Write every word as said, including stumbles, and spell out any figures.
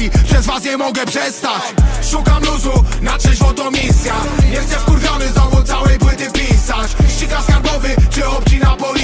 skali, przez was nie mogę przestać. Szukam luzu, na trzeźwo to misja. Nie chcę wkurwiony znowu całej płyty pisać. Ściga skarbowy, czy obcina policja.